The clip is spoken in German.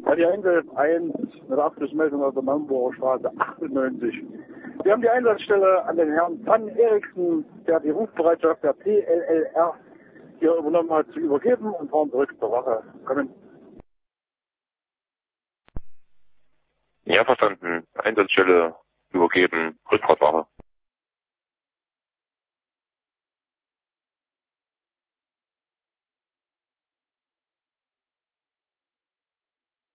Die Insel 1 mit der Abschlussmeldung auf der Naumburger Straße 98. Wir haben die Einsatzstelle an den Herrn Van Eriksen, der die Rufbereitschaft der PLLR hier übernommen hat, zu übergeben und fahren zurück zur Wache. Kommen. Ja, verstanden. Einsatzstelle übergeben, Rückfahrtwache.